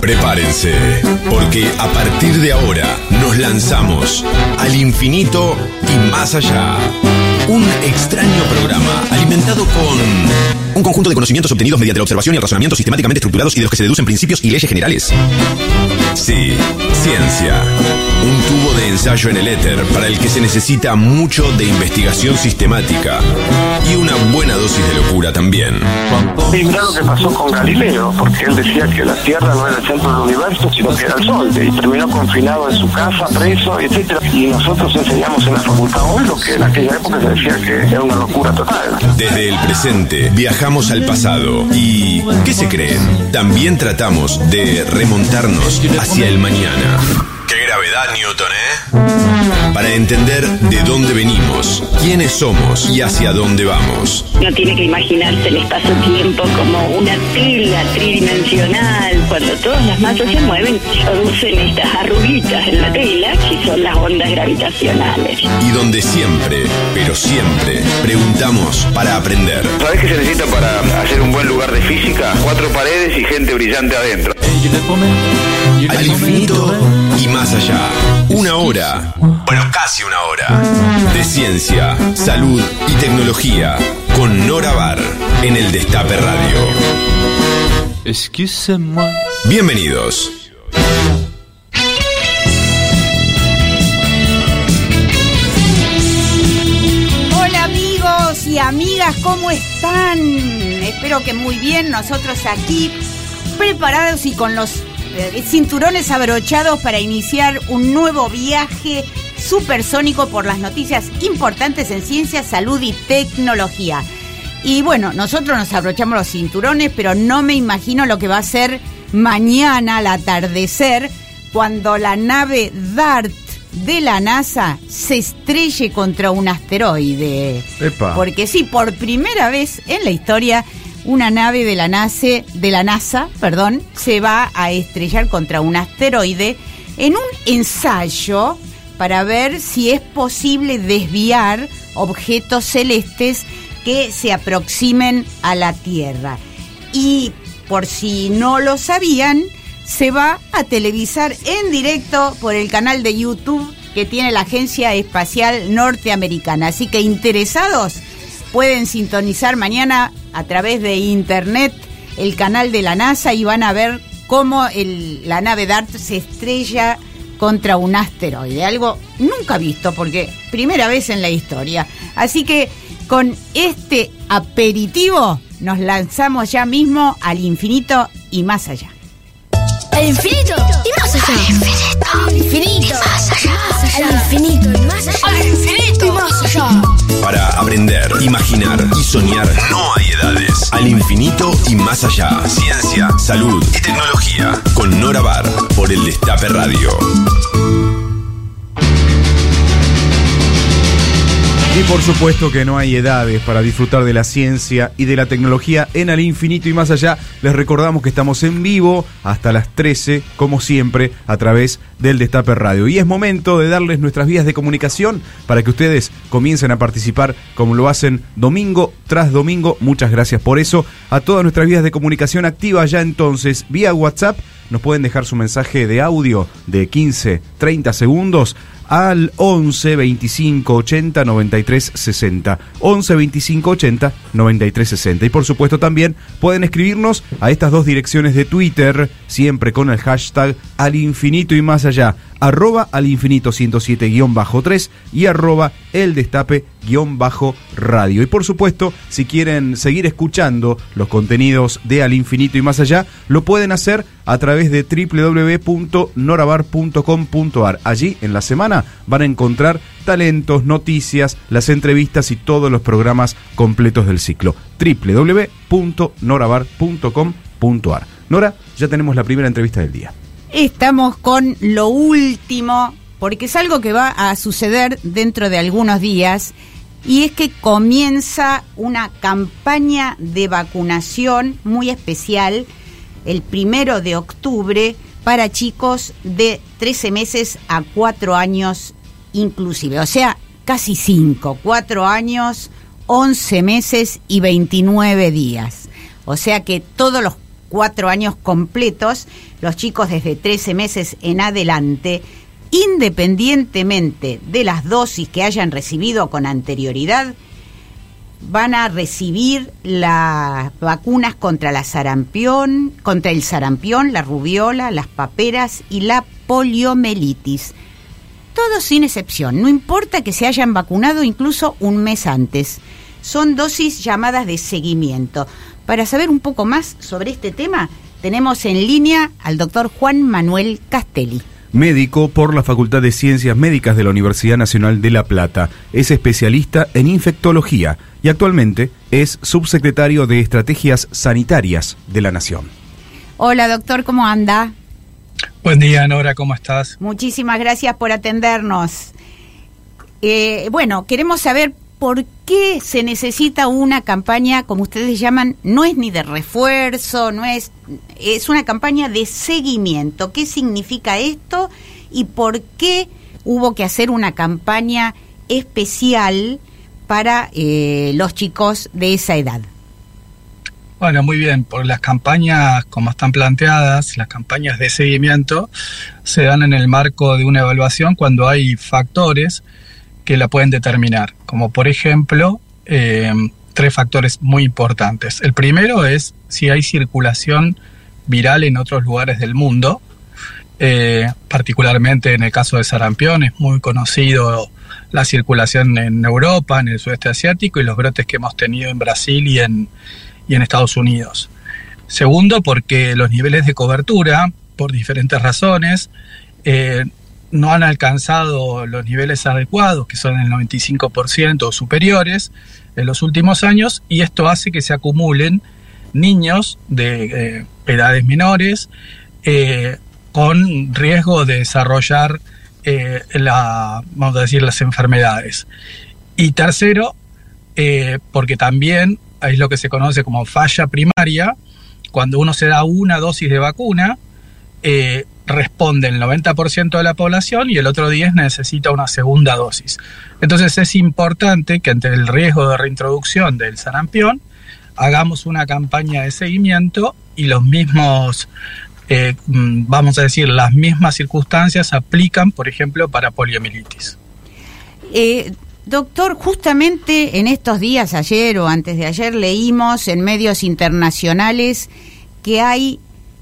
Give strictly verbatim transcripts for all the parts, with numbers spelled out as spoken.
Prepárense, porque a partir de ahora nos lanzamos al infinito y más allá. Un extraño programa alimentado con un conjunto de conocimientos obtenidos mediante la observación y el razonamiento sistemáticamente estructurados y de los que se deducen principios y leyes generales. Sí, ciencia. Un tubo de ensayo en el éter para el que se necesita mucho de investigación sistemática y una buena dosis de locura también. Sí, mirá lo que pasó con Galileo, porque él decía que la Tierra no era el centro del universo, sino que era el Sol, y terminó confinado en su casa, preso, etcétera. Y nosotros enseñamos en la facultad hoy lo que en aquella época se decía que era una locura total. Desde el presente viajamos al pasado y ¿qué se creen? También tratamos de remontarnos hacia el mañana. ¡Qué gravedad, Newton, eh! Para entender de dónde venimos, quiénes somos y hacia dónde vamos. No tiene que imaginarse el espacio-tiempo como una tela tridimensional. Cuando todas las masas se mueven, producen estas arruguitas en la tela, que son las ondas gravitacionales. Y donde siempre, pero siempre, preguntamos para aprender. ¿Sabés qué se necesita para hacer un buen lugar de física? Cuatro paredes y gente brillante adentro. Al infinito y más allá. Una hora, bueno, casi una hora, de ciencia, salud y tecnología con Nora Bar en el Destape Radio. Bienvenidos. Hola amigos y amigas, ¿cómo están? Espero que muy bien, nosotros aquí preparados y con los eh, cinturones abrochados para iniciar un nuevo viaje supersónico por las noticias importantes en ciencia, salud y tecnología. Y bueno, nosotros nos abrochamos los cinturones, pero no me imagino lo que va a ser mañana al atardecer cuando la nave DART de la NASA se estrelle contra un asteroide. Epa. Porque sí, por primera vez en la historia, una nave de la NASA, de la NASA, perdón, se va a estrellar contra un asteroide en un ensayo para ver si es posible desviar objetos celestes que se aproximen a la Tierra. Y por si no lo sabían, se va a televisar en directo por el canal de YouTube que tiene la Agencia Espacial Norteamericana. Así que interesados pueden sintonizar mañana a través de internet el canal de la NASA y van a ver cómo el, la nave DART se estrella contra un asteroide. Algo nunca visto, porque primera vez en la historia. Así que con este aperitivo nos lanzamos ya mismo al infinito y más allá. Al infinito y más allá. Al infinito. Al infinito. Más allá. Al infinito y más allá. Al infinito y más allá. Para aprender, imaginar y soñar no hay edades. Al infinito y más allá. Ciencia, salud y tecnología con Nora Bar por el Destape Radio. Y por supuesto que no hay edades para disfrutar de la ciencia y de la tecnología en Al Infinito y Más Allá. Les recordamos que estamos en vivo hasta las trece, como siempre, a través del Destape Radio. Y es momento de darles nuestras vías de comunicación para que ustedes comiencen a participar como lo hacen domingo tras domingo. Muchas gracias por eso. A todas nuestras vías de comunicación activas ya entonces, vía WhatsApp, nos pueden dejar su mensaje de audio de quince, treinta segundos al once, veinticinco, ochenta, noventa y tres, sesenta. once, veinticinco, ochenta, noventa y tres, sesenta. Y por supuesto también pueden escribirnos a estas dos direcciones de Twitter, siempre con el hashtag al infinito y más allá, arroba al infinito ciento siete guión bajo tres y arroba el destape guión bajo radio. Y por supuesto, si quieren seguir escuchando los contenidos de Al Infinito y Más Allá, lo pueden hacer a través de doble u doble u doble u punto norabar punto com punto a r. Allí en la semana van a encontrar talentos, noticias, las entrevistas y todos los programas completos del ciclo. doble u doble u doble u punto norabar punto com punto a r. Nora, ya tenemos la primera entrevista del día. Estamos con lo último, porque es algo que va a suceder dentro de algunos días, y es que comienza una campaña de vacunación muy especial el primero de octubre para chicos de trece meses a cuatro años inclusive, o sea, casi cinco, cuatro años, once meses y veintinueve días. O sea que todos los cuatro años completos, los chicos desde trece meses en adelante, independientemente de las dosis que hayan recibido con anterioridad, van a recibir las vacunas contra la sarampión, contra el sarampión, la rubiola, las paperas y la poliomielitis. Todos sin excepción, no importa que se hayan vacunado incluso un mes antes. Son dosis llamadas de seguimiento. Para saber un poco más sobre este tema, tenemos en línea al doctor Juan Manuel Castelli. Médico por la Facultad de Ciencias Médicas de la Universidad Nacional de La Plata. Es especialista en infectología y actualmente es subsecretario de Estrategias Sanitarias de la Nación. Hola, doctor, ¿cómo anda? Buen día, Nora, ¿cómo estás? Muchísimas gracias por atendernos. Eh, bueno, queremos saber por qué se necesita una campaña, como ustedes llaman, no es ni de refuerzo, no es, es una campaña de seguimiento. ¿Qué significa esto y por qué hubo que hacer una campaña especial para eh, los chicos de esa edad? Bueno, muy bien, por las campañas como están planteadas, las campañas de seguimiento se dan en el marco de una evaluación cuando hay factores que la pueden determinar, como por ejemplo, eh, tres factores muy importantes. El primero es si hay circulación viral en otros lugares del mundo, eh, particularmente en el caso de sarampión, es muy conocido la circulación en Europa, en el sudeste asiático y los brotes que hemos tenido en Brasil y en, y en Estados Unidos. Segundo, porque los niveles de cobertura, por diferentes razones, eh, no han alcanzado los niveles adecuados, que son el noventa y cinco por ciento o superiores, en los últimos años, y esto hace que se acumulen niños de eh, edades menores eh, con riesgo de desarrollar eh, la, vamos a decir, las enfermedades. Y tercero, eh, porque también es lo que se conoce como falla primaria, cuando uno se da una dosis de vacuna, eh, responde el noventa por ciento de la población y el otro diez por ciento necesita una segunda dosis. Entonces es importante que ante el riesgo de reintroducción del sarampión hagamos una campaña de seguimiento y los mismos, eh, vamos a decir, las mismas circunstancias aplican, por ejemplo, para poliomielitis. Eh, doctor, justamente en estos días, ayer o antes de ayer, leímos en medios internacionales que hay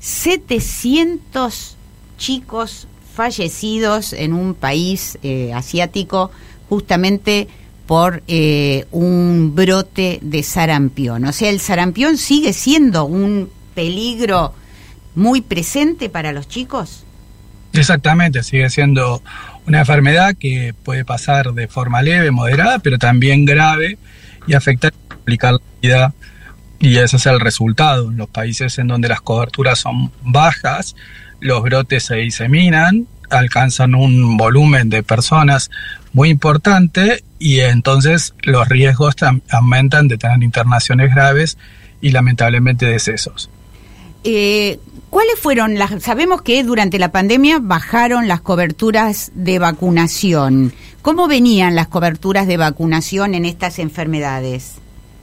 setecientos chicos fallecidos en un país eh, asiático justamente por eh, un brote de sarampión. O sea, el sarampión sigue siendo un peligro muy presente para los chicos. Exactamente, sigue siendo una enfermedad que puede pasar de forma leve, moderada, pero también grave y afectar y complicar la vida. Y ese es el resultado. En los países en donde las coberturas son bajas, los brotes se diseminan, alcanzan un volumen de personas muy importante y entonces los riesgos tam- aumentan de tener internaciones graves y lamentablemente decesos. Eh, ¿Cuáles fueron las? Sabemos que durante la pandemia bajaron las coberturas de vacunación. ¿Cómo venían las coberturas de vacunación en estas enfermedades?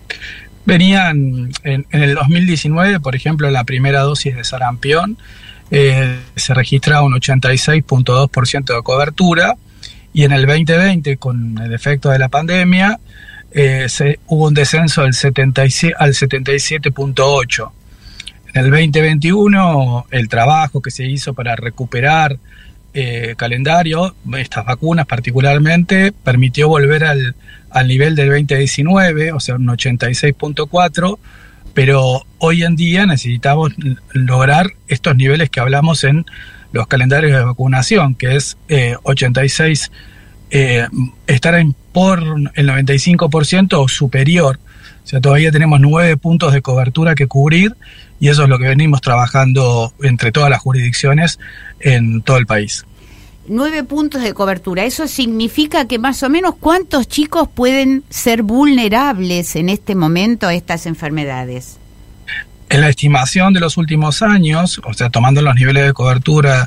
Venían en, en el dos mil diecinueve, por ejemplo, la primera dosis de sarampión, eh, se registraba un ochenta y seis punto dos por ciento de cobertura, y en el veinte veinte, con el efecto de la pandemia, eh, se, hubo un descenso del setenta y siete, al setenta y siete punto ocho por ciento. En el veinte veintiuno, el trabajo que se hizo para recuperar eh, calendario, estas vacunas particularmente, permitió volver al, al nivel del veinte diecinueve, o sea, un ochenta y seis punto cuatro, pero hoy en día necesitamos lograr estos niveles que hablamos en los calendarios de vacunación, que es eh, ochenta y seis, eh, estar en por el noventa y cinco por ciento o superior. O sea, todavía tenemos nueve puntos de cobertura que cubrir y eso es lo que venimos trabajando entre todas las jurisdicciones en todo el país. Nueve puntos de cobertura. ¿Eso significa que más o menos cuántos chicos pueden ser vulnerables en este momento a estas enfermedades? En la estimación de los últimos años, o sea, tomando los niveles de cobertura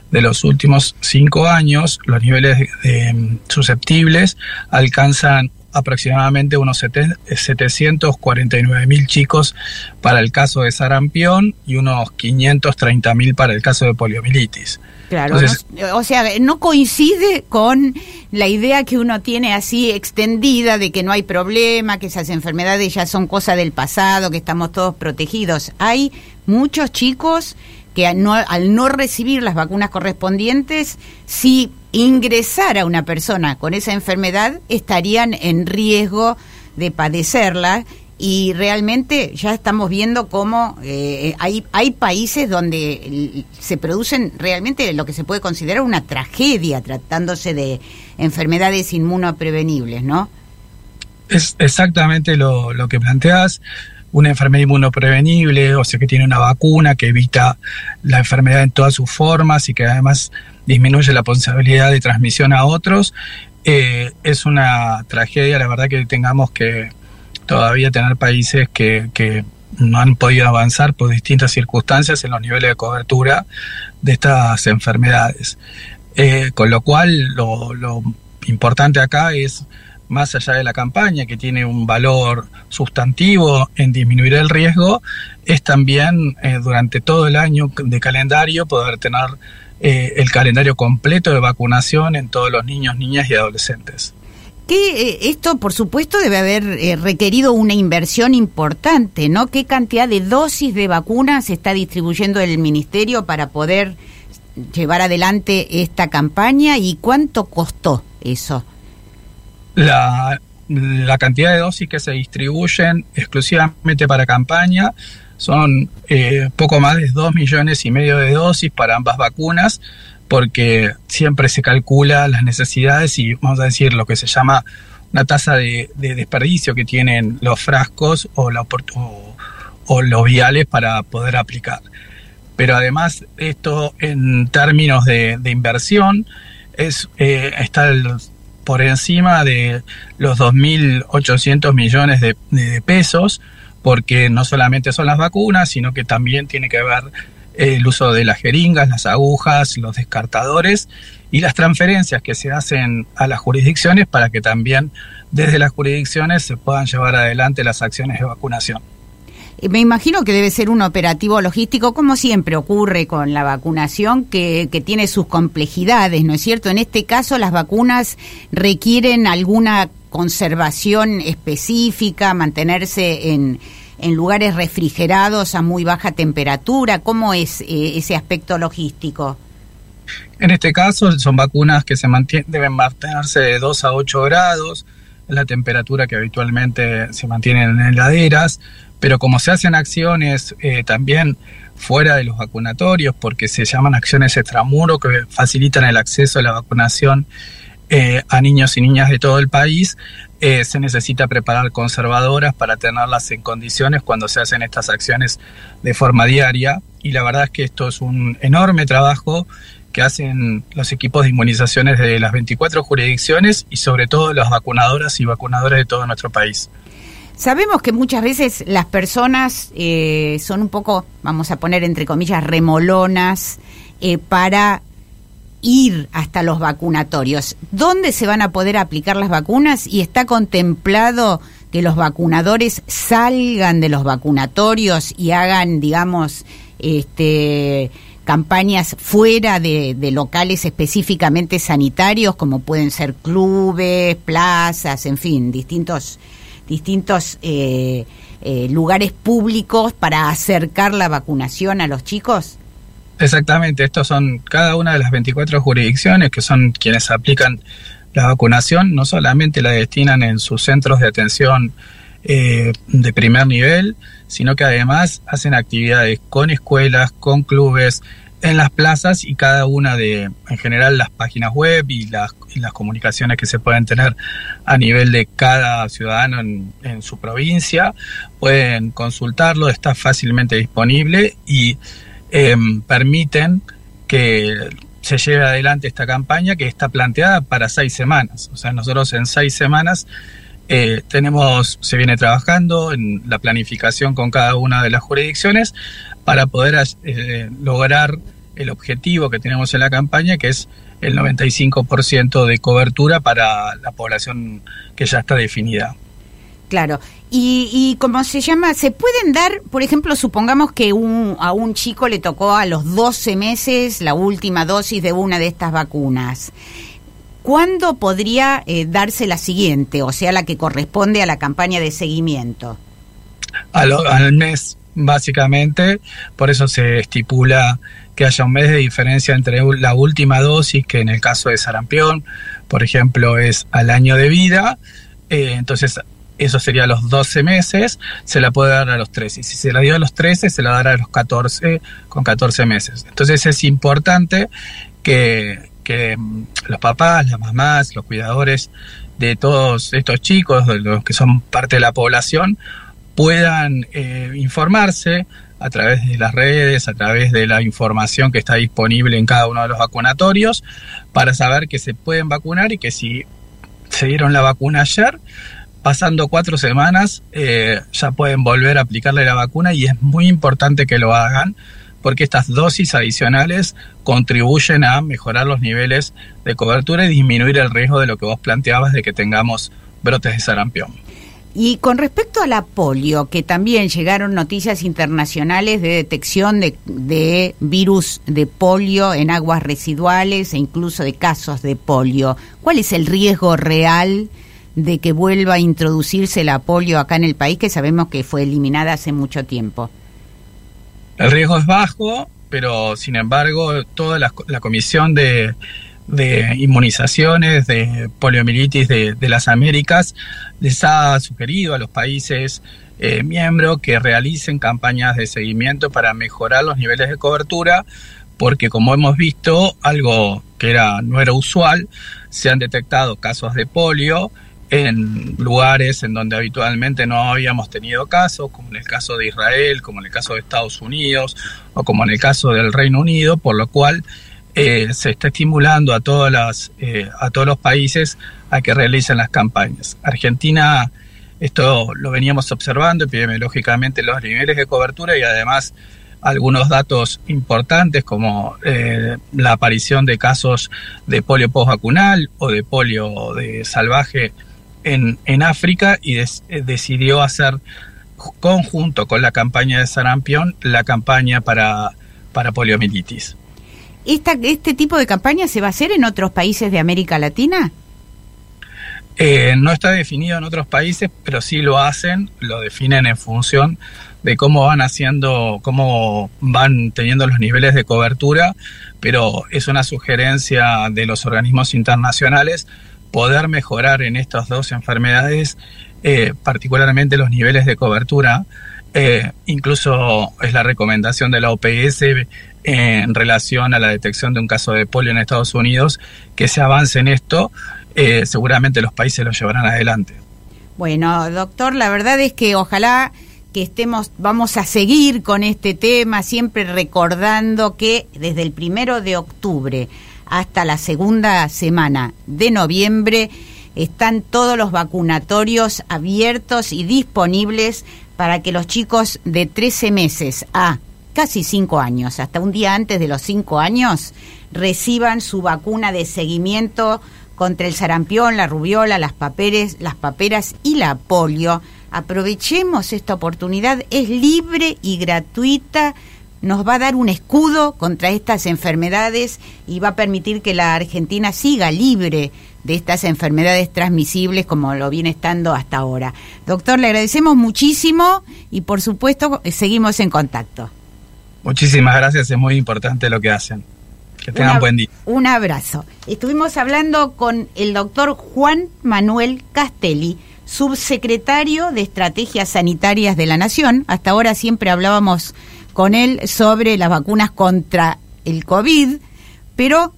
de los últimos cinco años, los niveles de, de susceptibles alcanzan aproximadamente unos setecientos cuarenta y nueve mil chicos para el caso de sarampión y unos quinientos treinta mil para el caso de poliomielitis. Claro, Entonces, no, o sea, no coincide con la idea que uno tiene así extendida de que no hay problema, que esas enfermedades ya son cosa del pasado, que estamos todos protegidos. Hay muchos chicos que al no, al no recibir las vacunas correspondientes, si ingresara una persona con esa enfermedad, estarían en riesgo de padecerla. Y realmente ya estamos viendo cómo eh, hay hay países donde se producen realmente lo que se puede considerar una tragedia tratándose de enfermedades inmunoprevenibles, ¿no? Es exactamente lo, lo que planteas. Una enfermedad inmunoprevenible, o sea que tiene una vacuna que evita la enfermedad en todas sus formas y que además disminuye la posibilidad de transmisión a otros, eh, es una tragedia. La verdad que tengamos que todavía tener países que, que no han podido avanzar por distintas circunstancias en los niveles de cobertura de estas enfermedades. Eh, con lo cual, lo, lo importante acá es, más allá de la campaña, que tiene un valor sustantivo en disminuir el riesgo, es también eh, durante todo el año de calendario poder tener eh, el calendario completo de vacunación en todos los niños, niñas y adolescentes. Que eh, esto, por supuesto, debe haber eh, requerido una inversión importante, ¿no? ¿Qué cantidad de dosis de vacunas está distribuyendo el Ministerio para poder llevar adelante esta campaña y cuánto costó eso? La, la cantidad de dosis que se distribuyen exclusivamente para campaña son eh, poco más de dos millones y medio de dosis para ambas vacunas, porque siempre se calcula las necesidades y, vamos a decir, lo que se llama una tasa de, de desperdicio que tienen los frascos o, la, o, o los viales para poder aplicar. Pero además, esto en términos de, de inversión es eh, está el, por encima de los dos mil ochocientos millones de, de pesos, porque no solamente son las vacunas, sino que también tiene que ver el uso de las jeringas, las agujas, los descartadores y las transferencias que se hacen a las jurisdicciones para que también desde las jurisdicciones se puedan llevar adelante las acciones de vacunación. Me imagino que debe ser un operativo logístico, como siempre ocurre con la vacunación, que, que tiene sus complejidades, ¿no es cierto? En este caso, las vacunas requieren alguna conservación específica, mantenerse en, en lugares refrigerados a muy baja temperatura. ¿Cómo es eh, ese aspecto logístico? En este caso, son vacunas que se mantien- deben mantenerse de dos a ocho grados, la temperatura que habitualmente se mantiene en heladeras, pero como se hacen acciones eh, también fuera de los vacunatorios, porque se llaman acciones extramuro que facilitan el acceso a la vacunación eh, a niños y niñas de todo el país, eh, se necesita preparar conservadoras para tenerlas en condiciones cuando se hacen estas acciones de forma diaria, y la verdad es que esto es un enorme trabajo que hacen los equipos de inmunizaciones de las veinticuatro jurisdicciones y sobre todo las vacunadoras y vacunadores de todo nuestro país. Sabemos que muchas veces las personas eh, son un poco, vamos a poner entre comillas, remolonas eh, para ir hasta los vacunatorios. ¿Dónde se van a poder aplicar las vacunas? ¿Y está contemplado que los vacunadores salgan de los vacunatorios y hagan, digamos, este, campañas fuera de, de locales específicamente sanitarios, como pueden ser clubes, plazas, en fin, distintos... distintos eh, eh, lugares públicos para acercar la vacunación a los chicos? Exactamente, estos son cada una de las veinticuatro jurisdicciones que son quienes aplican la vacunación, no solamente la destinan en sus centros de atención eh, de primer nivel, sino que además hacen actividades con escuelas, con clubes, en las plazas, y cada una de, en general, las páginas web y las, y las comunicaciones que se pueden tener a nivel de cada ciudadano en, en su provincia, pueden consultarlo, está fácilmente disponible y eh, permiten que se lleve adelante esta campaña que está planteada para seis semanas. O sea, nosotros en seis semanas eh, tenemos, se viene trabajando en la planificación con cada una de las jurisdicciones para poder eh, lograr el objetivo que tenemos en la campaña, que es el noventa y cinco por ciento de cobertura para la población que ya está definida. Claro. Y, y ¿cómo se llama? ¿Se pueden dar, por ejemplo, supongamos que un, a un chico le tocó a los doce meses la última dosis de una de estas vacunas? ¿Cuándo podría eh, darse la siguiente, o sea, la que corresponde a la campaña de seguimiento? A lo, al mes, básicamente. Por eso se estipula que haya un mes de diferencia entre la última dosis, que en el caso de sarampión, por ejemplo, es al año de vida. Eh, entonces, eso sería a los doce meses, se la puede dar a los trece. Y si se la dio a los trece, se la dará a los catorce, con catorce meses. Entonces, es importante que, que los papás, las mamás, los cuidadores de todos estos chicos, de los que son parte de la población, puedan eh, informarse a través de las redes, a través de la información que está disponible en cada uno de los vacunatorios, para saber que se pueden vacunar y que si se dieron la vacuna ayer, pasando cuatro semanas eh, ya pueden volver a aplicarle la vacuna, y es muy importante que lo hagan porque estas dosis adicionales contribuyen a mejorar los niveles de cobertura y disminuir el riesgo de lo que vos planteabas de que tengamos brotes de sarampión. Y con respecto a la polio, que también llegaron noticias internacionales de detección de, de virus de polio en aguas residuales e incluso de casos de polio, ¿cuál es el riesgo real de que vuelva a introducirse la polio acá en el país, que sabemos que fue eliminada hace mucho tiempo? El riesgo es bajo, pero sin embargo toda la, la comisión de, de inmunizaciones de poliomielitis de, de las Américas les ha sugerido a los países eh, miembros que realicen campañas de seguimiento para mejorar los niveles de cobertura, porque como hemos visto, algo que era no era usual, se han detectado casos de polio en lugares en donde habitualmente no habíamos tenido casos, como en el caso de Israel, como en el caso de Estados Unidos o como en el caso del Reino Unido, por lo cual eh, se está estimulando a todas las eh, a todos los países a que realicen las campañas. Argentina, esto lo veníamos observando epidemiológicamente, los niveles de cobertura y además algunos datos importantes como eh, la aparición de casos de polio postvacunal o de polio de salvaje en, en África, y des, eh, decidió hacer conjunto con la campaña de sarampión la campaña para, para poliomielitis. ¿Esta, ¿Este tipo de campaña se va a hacer en otros países de América Latina? Eh, no está definido en otros países, pero sí lo hacen, lo definen en función de cómo van haciendo, cómo van teniendo los niveles de cobertura, pero es una sugerencia de los organismos internacionales poder mejorar en estas dos enfermedades, eh, particularmente los niveles de cobertura. Eh, incluso es la recomendación de la O P S en relación a la detección de un caso de polio en Estados Unidos, que se avance en esto. Eh, seguramente los países lo llevarán adelante. Bueno, doctor, la verdad es que ojalá que estemos, vamos a seguir con este tema, siempre recordando que desde el primero de octubre hasta la segunda semana de noviembre están todos los vacunatorios abiertos y disponibles para que los chicos de trece meses a casi cinco años, hasta un día antes de los cinco años, reciban su vacuna de seguimiento contra el sarampión, la rubiola, las paperas, las paperas y la polio. Aprovechemos esta oportunidad, es libre y gratuita, nos va a dar un escudo contra estas enfermedades y va a permitir que la Argentina siga libre de estas enfermedades transmisibles como lo viene estando hasta ahora. Doctor, le agradecemos muchísimo y por supuesto seguimos en contacto. Muchísimas gracias, es muy importante lo que hacen. Que tengan Una, buen día. Un abrazo. Estuvimos hablando con el doctor Juan Manuel Castelli, subsecretario de Estrategias Sanitarias de la Nación. Hasta ahora siempre hablábamos con él sobre las vacunas contra el COVID, pero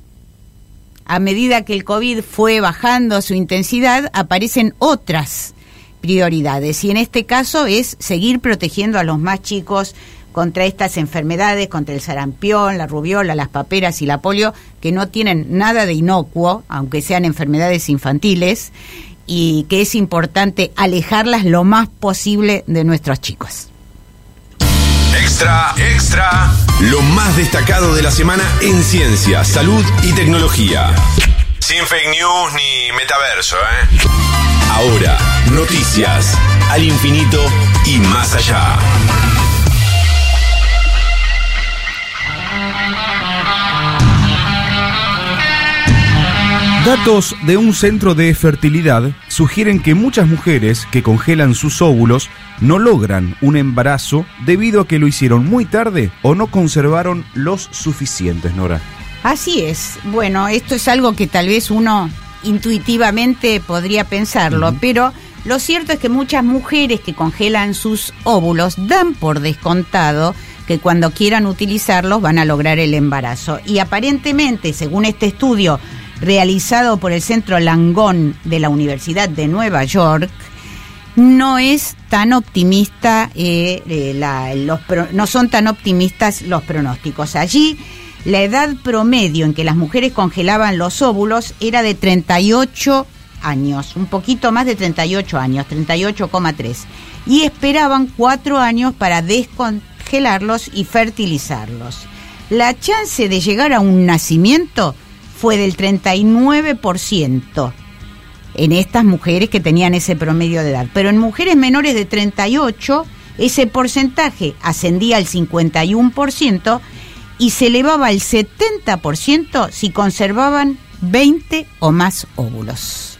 a medida que el COVID fue bajando su intensidad, aparecen otras prioridades. Y en este caso es seguir protegiendo a los más chicos contra estas enfermedades, contra el sarampión, la rubiola, las paperas y la polio, que no tienen nada de inocuo, aunque sean enfermedades infantiles, y que es importante alejarlas lo más posible de nuestros chicos. Extra Extra, extra. Lo más destacado de la semana en ciencia, salud y tecnología. Sin fake news ni metaverso, ¿eh? Ahora, noticias al infinito y más allá. Datos de un centro de fertilidad sugieren que muchas mujeres que congelan sus óvulos no logran un embarazo debido a que lo hicieron muy tarde o no conservaron los suficientes, Nora. Así es. Bueno, esto es algo que tal vez uno intuitivamente podría pensarlo, uh-huh. pero lo cierto es que muchas mujeres que congelan sus óvulos dan por descontado que cuando quieran utilizarlos van a lograr el embarazo. Y aparentemente, según este estudio realizado por el Centro Langone de la Universidad de Nueva York, no es tan optimista, eh, eh, la, los pro, no son tan optimistas los pronósticos. Allí, la edad promedio en que las mujeres congelaban los óvulos era de treinta y ocho años, un poquito más de treinta y ocho años, treinta y ocho coma tres, y esperaban cuatro años para descongelarlos y fertilizarlos. La chance de llegar a un nacimiento fue del treinta y nueve por ciento en estas mujeres que tenían ese promedio de edad. Pero en mujeres menores de treinta y ocho, ese porcentaje ascendía al cincuenta y uno por ciento y se elevaba al setenta por ciento si conservaban veinte o más óvulos.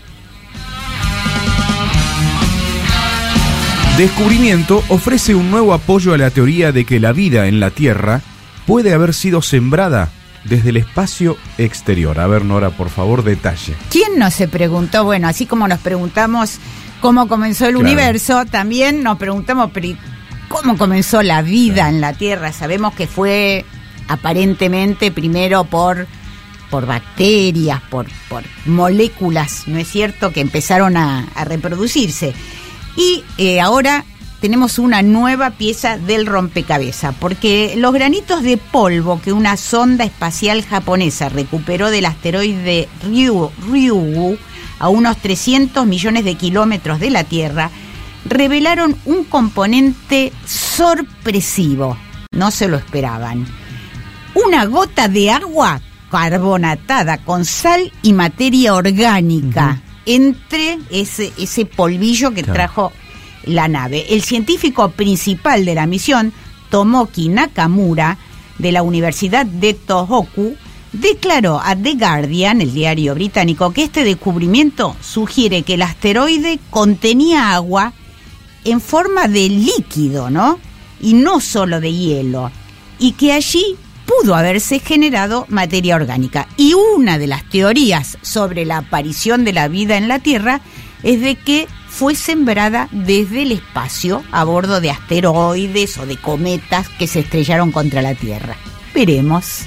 Descubrimiento ofrece un nuevo apoyo a la teoría de que la vida en la Tierra puede haber sido sembrada desde el espacio exterior. A ver, Nora, por favor, detalle. ¿Quién no se preguntó? Bueno, así como nos preguntamos cómo comenzó el claro. universo, también nos preguntamos, pero ¿cómo comenzó la vida claro. en la Tierra? Sabemos que fue aparentemente primero por, por bacterias, por, por moléculas, ¿no es cierto?, que empezaron a, a reproducirse. Y eh, ahora tenemos una nueva pieza del rompecabezas, porque los granitos de polvo que una sonda espacial japonesa recuperó del asteroide Ryu, Ryugu a unos trescientos millones de kilómetros de la Tierra revelaron un componente sorpresivo. No se lo esperaban. Una gota de agua carbonatada con sal y materia orgánica uh-huh. entre ese, ese polvillo que claro. trajo la nave. El científico principal de la misión, Tomoki Nakamura, de la Universidad de Tohoku, declaró a The Guardian, el diario británico, que este descubrimiento sugiere que el asteroide contenía agua en forma de líquido, ¿no? Y no solo de hielo, y que allí pudo haberse generado materia orgánica. Y una de las teorías sobre la aparición de la vida en la Tierra es de que fue sembrada desde el espacio a bordo de asteroides o de cometas que se estrellaron contra la Tierra. Veremos.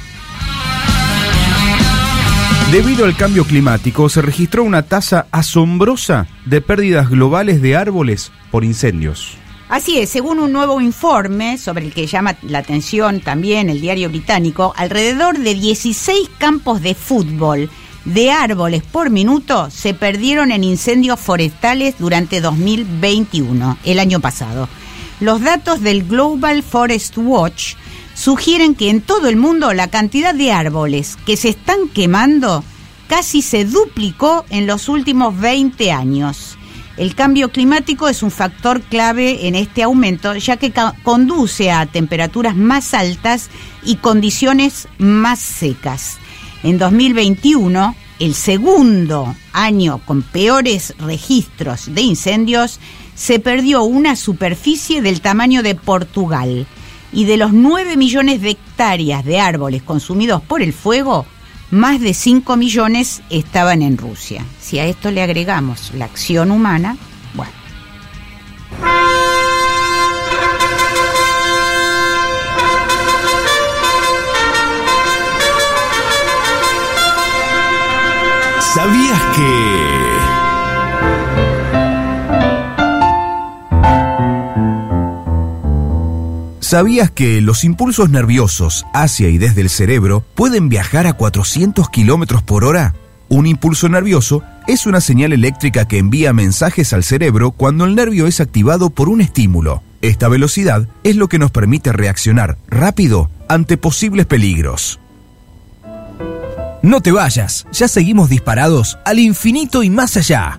Debido al cambio climático, se registró una tasa asombrosa de pérdidas globales de árboles por incendios. Así es, según un nuevo informe sobre el que llama la atención también el diario británico, alrededor de dieciséis campos de fútbol de árboles por minuto se perdieron en incendios forestales durante dos mil veintiuno, el año pasado. Los datos del Global Forest Watch sugieren que en todo el mundo la cantidad de árboles que se están quemando casi se duplicó en los últimos veinte años. El cambio climático es un factor clave en este aumento, ya que ca- conduce a temperaturas más altas y condiciones más secas. En dos mil veintiuno, el segundo año con peores registros de incendios, se perdió una superficie del tamaño de Portugal. Y de los nueve millones de hectáreas de árboles consumidos por el fuego, más de cinco millones estaban en Rusia. Si a esto le agregamos la acción humana, bueno. ¿Sabías que...? ¿Sabías que los impulsos nerviosos hacia y desde el cerebro pueden viajar a cuatrocientos kilómetros por hora? Un impulso nervioso es una señal eléctrica que envía mensajes al cerebro cuando el nervio es activado por un estímulo. Esta velocidad es lo que nos permite reaccionar rápido ante posibles peligros. No te vayas, ya seguimos disparados al infinito y más allá.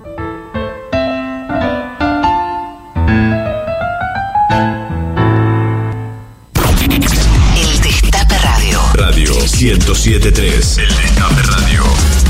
El Destape Radio. Radio ciento siete punto tres. El Destape Radio.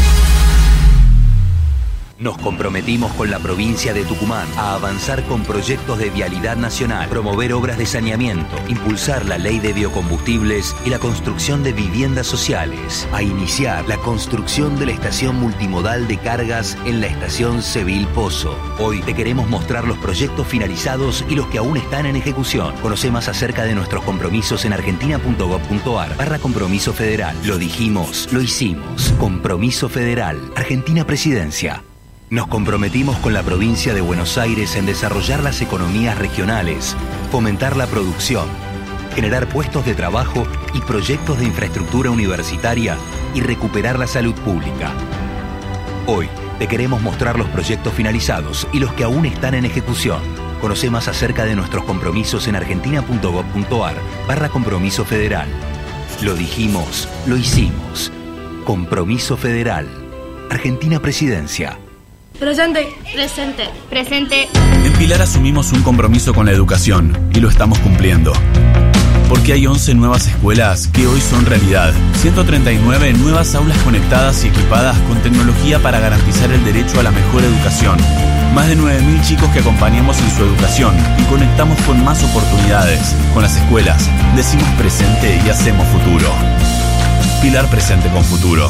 Nos comprometimos con la provincia de Tucumán a avanzar con proyectos de vialidad nacional, promover obras de saneamiento, impulsar la ley de biocombustibles y la construcción de viviendas sociales, a iniciar la construcción de la estación multimodal de cargas en la estación Seville Pozo. Hoy te queremos mostrar los proyectos finalizados y los que aún están en ejecución. Conoce más acerca de nuestros compromisos en argentina.gov.ar barra compromiso federal. Lo dijimos, lo hicimos. Compromiso Federal. Argentina Presidencia. Nos comprometimos con la provincia de Buenos Aires en desarrollar las economías regionales, fomentar la producción, generar puestos de trabajo y proyectos de infraestructura universitaria y recuperar la salud pública. Hoy te queremos mostrar los proyectos finalizados y los que aún están en ejecución. Conoce más acerca de nuestros compromisos en argentina.gov.ar barra compromiso federal. Lo dijimos, lo hicimos. Compromiso Federal. Argentina Presidencia. Presente. Presente. Presente. En Pilar asumimos un compromiso con la educación y lo estamos cumpliendo. Porque hay once nuevas escuelas que hoy son realidad. ciento treinta y nueve nuevas aulas conectadas y equipadas con tecnología para garantizar el derecho a la mejor educación. Más de nueve mil chicos que acompañamos en su educación y conectamos con más oportunidades. Con las escuelas, decimos presente y hacemos futuro. Pilar presente con futuro.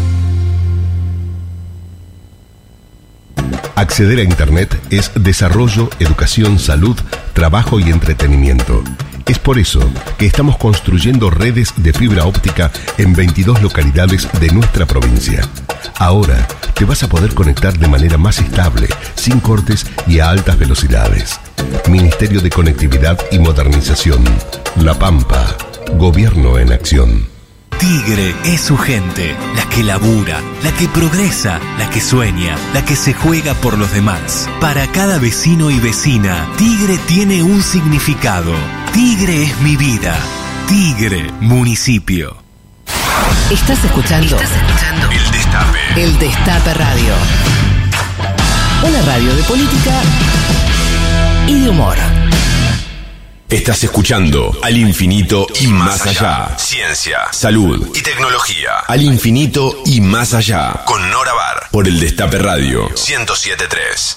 Acceder a Internet es desarrollo, educación, salud, trabajo y entretenimiento. Es por eso que estamos construyendo redes de fibra óptica en veintidós localidades de nuestra provincia. Ahora te vas a poder conectar de manera más estable, sin cortes y a altas velocidades. Ministerio de Conectividad y Modernización. La Pampa. Gobierno en acción. Tigre es su gente, la que labura, la que progresa, la que sueña, la que se juega por los demás. Para cada vecino y vecina, Tigre tiene un significado. Tigre es mi vida. Tigre, municipio. ¿Estás escuchando? ¿Estás escuchando? El Destape. El Destape Radio. Una radio de política y de humor. Estás escuchando Al Infinito y Más Allá. Ciencia, salud y tecnología. Al Infinito y Más Allá. Con Nora Bar. Por el Destape Radio ciento siete punto tres.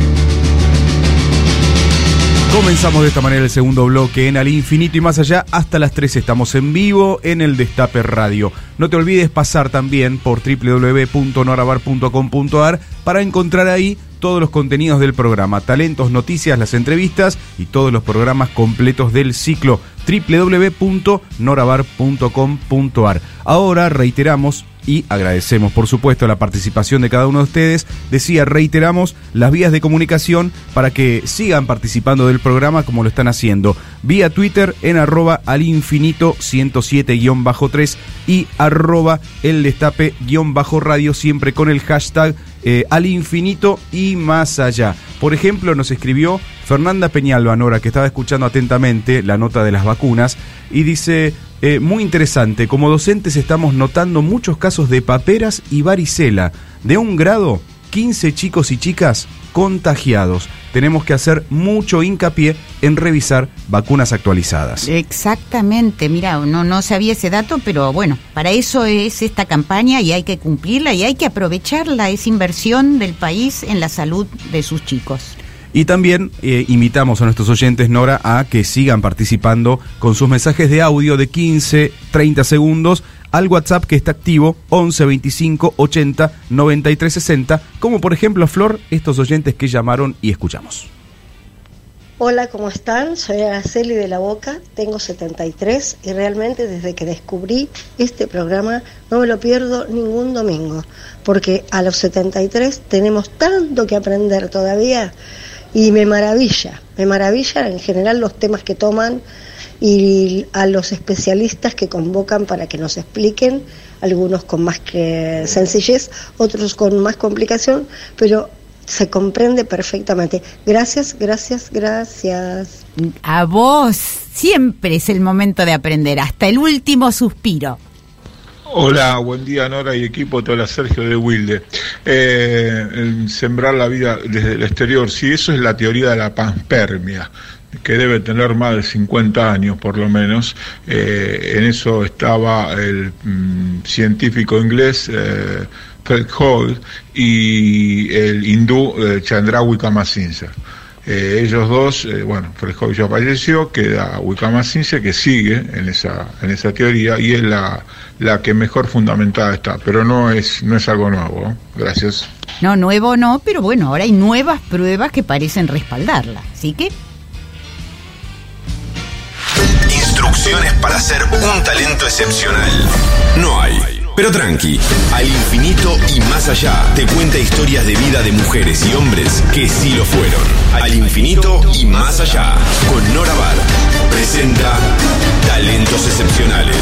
Comenzamos de esta manera el segundo bloque en Al Infinito y Más Allá. Hasta las tres estamos en vivo en el Destape Radio. No te olvides pasar también por doble u doble u doble u punto norabar punto com punto a r para encontrar ahí todos los contenidos del programa, talentos, noticias, las entrevistas y todos los programas completos del ciclo. doble u doble u doble u punto norabar punto com punto a r. Ahora reiteramos y agradecemos, por supuesto, la participación de cada uno de ustedes. Decía, reiteramos las vías de comunicación para que sigan participando del programa como lo están haciendo. Vía Twitter en arroba al infinito ciento siete guión bajo tres y arroba el destape guión bajo radio, siempre con el hashtag eh, al infinito y más allá. Por ejemplo, nos escribió Fernanda Peñalba, Nora, que estaba escuchando atentamente la nota de las vacunas, y dice, eh, muy interesante, como docentes estamos notando muchos casos de paperas y varicela. De un grado, quince chicos y chicas contagiados. Tenemos que hacer mucho hincapié en revisar vacunas actualizadas. Exactamente, mira, no, no sabía ese dato, pero bueno, para eso es esta campaña y hay que cumplirla y hay que aprovecharla, esa inversión del país en la salud de sus chicos. Y también eh, invitamos a nuestros oyentes, Nora, a que sigan participando con sus mensajes de audio de quince, treinta segundos al WhatsApp que está activo, once veinticinco ochenta noventa y tres sesenta, como por ejemplo, Flor, estos oyentes que llamaron y escuchamos. Hola, ¿cómo están? Soy Araceli de la Boca, tengo setenta y tres y realmente desde que descubrí este programa no me lo pierdo ningún domingo, porque a los setenta y tres tenemos tanto que aprender todavía y me maravilla, me maravilla en general los temas que toman y a los especialistas que convocan para que nos expliquen, algunos con más que sencillez, otros con más complicación, pero se comprende perfectamente. Gracias, gracias, gracias. A vos, siempre es el momento de aprender, hasta el último suspiro. Hola, buen día Nora y equipo, te habla Sergio de Wilde. Eh, el sembrar la vida desde el exterior, sí, eso es la teoría de la panspermia, que debe tener más de cincuenta años por lo menos. Eh, en eso estaba el mm, científico inglés eh, Fred Hoyle y el hindú eh, Chandra Wickramasinghe. Eh, ellos dos, eh, bueno, Fred Hoyle ya falleció, queda Wickramasinghe que sigue en esa en esa teoría y es la la que mejor fundamentada está, pero no es no es algo nuevo. ¿eh? Gracias. No, nuevo no, pero bueno, ahora hay nuevas pruebas que parecen respaldarla, así que instrucciones para ser un talento excepcional no hay. Pero tranqui, Al Infinito y Más Allá te cuenta historias de vida de mujeres y hombres que sí lo fueron. Al Infinito y Más Allá, con Nora Bar, presenta Talentos Excepcionales.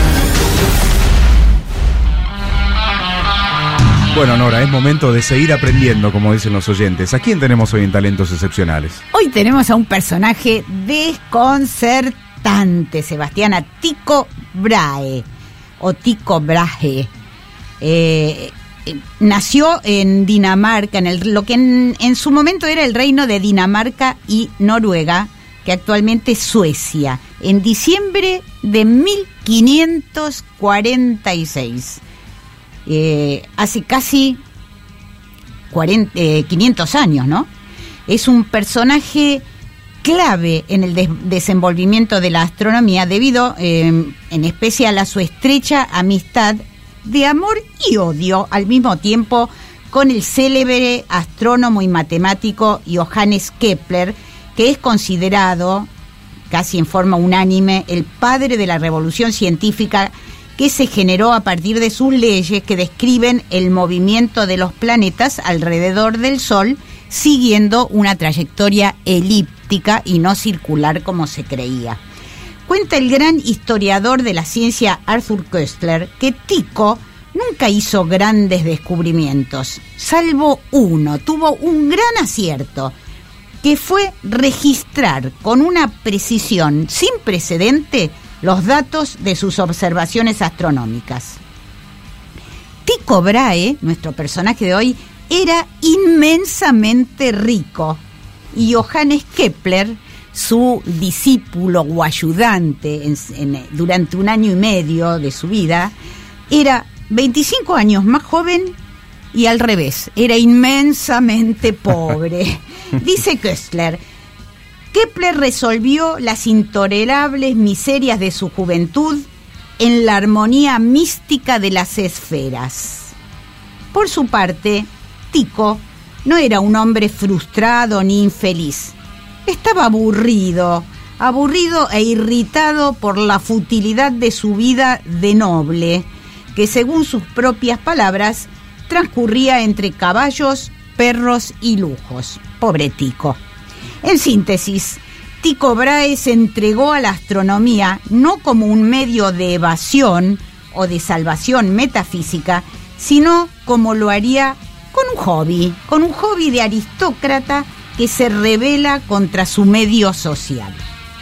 Bueno, Nora, es momento de seguir aprendiendo, como dicen los oyentes. ¿A quién tenemos hoy en Talentos Excepcionales? Hoy tenemos a un personaje desconcertante, Sebastián, a Tycho Brahe. o Tycho Brahe. Eh, eh, nació en Dinamarca, en el, lo que en, en su momento era el reino de Dinamarca y Noruega, que actualmente es Suecia, en diciembre de mil quinientos cuarenta y seis. Eh, hace casi cuarenta, eh, quinientos años, ¿no? Es un personaje clave en el des- desenvolvimiento de la astronomía debido eh, en especial a su estrecha amistad de amor y odio al mismo tiempo con el célebre astrónomo y matemático Johannes Kepler, que es considerado casi en forma unánime el padre de la revolución científica que se generó a partir de sus leyes que describen el movimiento de los planetas alrededor del Sol siguiendo una trayectoria elíptica y no circular como se creía. Cuenta el gran historiador de la ciencia Arthur Koestler que Tycho nunca hizo grandes descubrimientos, salvo uno, tuvo un gran acierto, que fue registrar con una precisión sin precedente los datos de sus observaciones astronómicas. Tycho Brahe, nuestro personaje de hoy, era inmensamente rico y Johannes Kepler, su discípulo o ayudante en, en, durante un año y medio de su vida, era veinticinco años más joven y al revés, era inmensamente pobre. Dice Koestler, Kepler resolvió las intolerables miserias de su juventud en la armonía mística de las esferas. Por su parte, Tycho no era un hombre frustrado ni infeliz. Estaba aburrido, aburrido e irritado por la futilidad de su vida de noble, que según sus propias palabras, transcurría entre caballos, perros y lujos. Pobre Tycho. En síntesis, Tycho Brahe se entregó a la astronomía no como un medio de evasión o de salvación metafísica, sino como lo haría con un hobby, con un hobby de aristócrata que se rebela contra su medio social.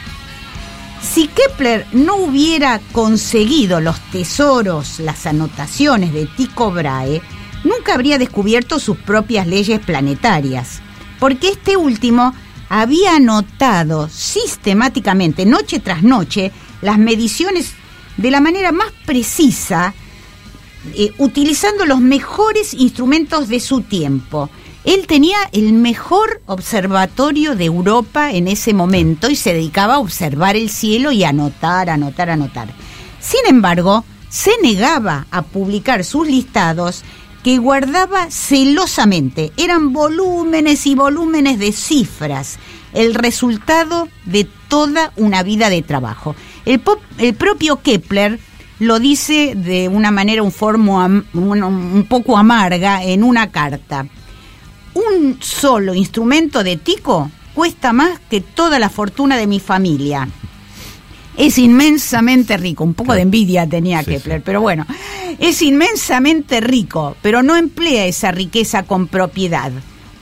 Si Kepler no hubiera conseguido los tesoros, las anotaciones de Tycho Brahe, nunca habría descubierto sus propias leyes planetarias, porque este último había anotado sistemáticamente, noche tras noche, las mediciones de la manera más precisa, eh, utilizando los mejores instrumentos de su tiempo. Él tenía el mejor observatorio de Europa en ese momento y se dedicaba a observar el cielo y anotar, anotar, anotar. Sin embargo, se negaba a publicar sus listados que guardaba celosamente. Eran volúmenes y volúmenes de cifras, el resultado de toda una vida de trabajo. El, pop, el propio Kepler lo dice de una manera un, formo, un, un poco amarga en una carta. Un solo instrumento de Tycho cuesta más que toda la fortuna de mi familia. Es inmensamente rico, un poco de envidia tenía sí, Kepler, sí. Pero bueno, es inmensamente rico, pero no emplea esa riqueza con propiedad.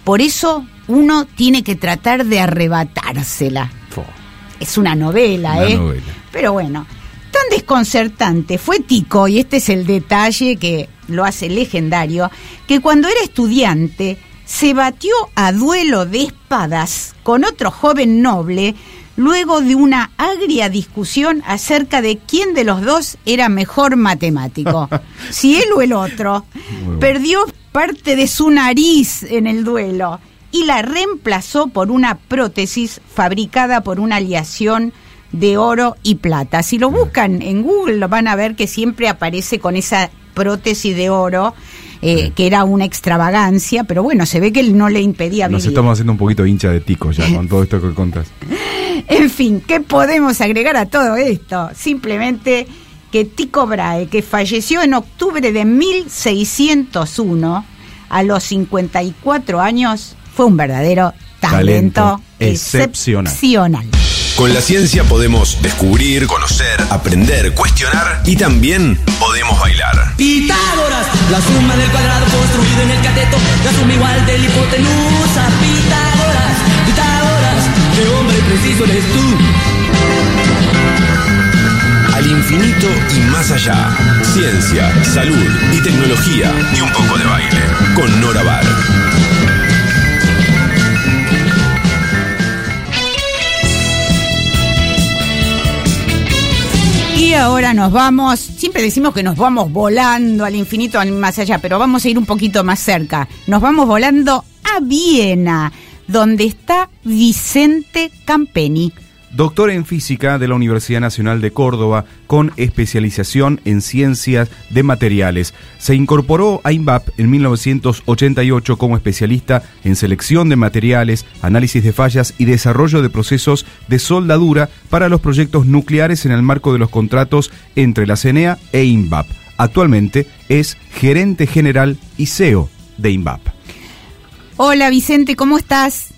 Por eso uno tiene que tratar de arrebatársela. Es una novela, Una ¿eh? novela. Pero bueno, tan desconcertante fue Tico, y este es el detalle que lo hace legendario, que cuando era estudiante se batió a duelo de espadas con otro joven noble luego de una agria discusión acerca de quién de los dos era mejor matemático, si él o el otro. Perdió parte de su nariz en el duelo y la reemplazó por una prótesis fabricada por una aleación de oro y plata. Si lo buscan en Google lo van a ver que siempre aparece con esa prótesis de oro, eh, que era una extravagancia, pero bueno, se ve que él no le impedía Nos vivir. estamos haciendo un poquito hincha de Tico ya con todo esto que contás. En fin, ¿qué podemos agregar a todo esto? Simplemente que Tycho Brahe, que falleció en octubre de mil seiscientos uno, a los cincuenta y cuatro años, fue un verdadero talento, Talento excepcional. excepcional. Con la ciencia podemos descubrir, conocer, aprender, cuestionar y también podemos bailar. Pitágoras, la suma del cuadrado construido en el cateto, la suma igual de la hipotenusa. Pitágoras, Pitágoras, qué hombre preciso eres tú. Al infinito y más allá. Ciencia, salud y tecnología y un poco de baile. Con Nora Bar. Y ahora nos vamos, siempre decimos que nos vamos volando al infinito, al más allá, pero vamos a ir un poquito más cerca. Nos vamos volando a Viena, donde está Vicente Campeni. Doctor en física de la Universidad Nacional de Córdoba, con especialización en ciencias de materiales. Se incorporó a INVAP en mil novecientos ochenta y ocho como especialista en selección de materiales, análisis de fallas y desarrollo de procesos de soldadura para los proyectos nucleares en el marco de los contratos entre la C N E A e INVAP. Actualmente es gerente general y C E O de INVAP. Hola Vicente, ¿cómo estás?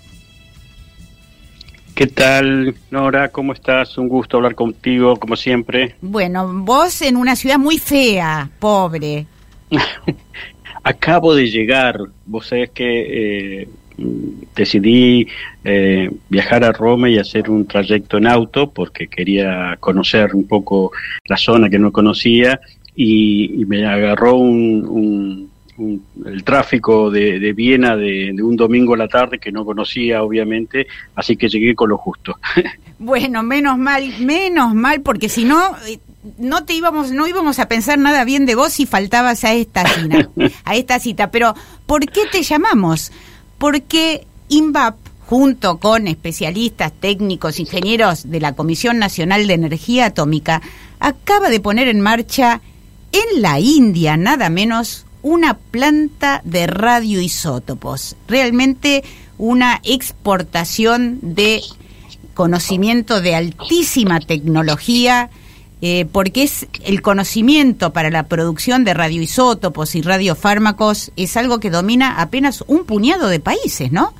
¿Qué tal, Nora? ¿Cómo estás? Un gusto hablar contigo, como siempre. Bueno, vos en una ciudad muy fea, pobre. Acabo de llegar. Vos sabés que eh, decidí eh, viajar a Roma y hacer un trayecto en auto porque quería conocer un poco la zona que no conocía y, y me agarró un... un el tráfico de, de Viena de, de un domingo a la tarde que no conocía, obviamente, así que llegué con lo justo. Bueno, menos mal, menos mal, porque si no, no te íbamos, no íbamos a pensar nada bien de vos si faltabas a esta cita, a esta cita. Pero, ¿por qué te llamamos? Porque INVAP, junto con especialistas, técnicos, ingenieros de la Comisión Nacional de Energía Atómica, acaba de poner en marcha en la India, nada menos, una planta de radioisótopos, realmente una exportación de conocimiento de altísima tecnología, eh, porque es el conocimiento para la producción de radioisótopos y radiofármacos es algo que domina apenas un puñado de países, ¿no?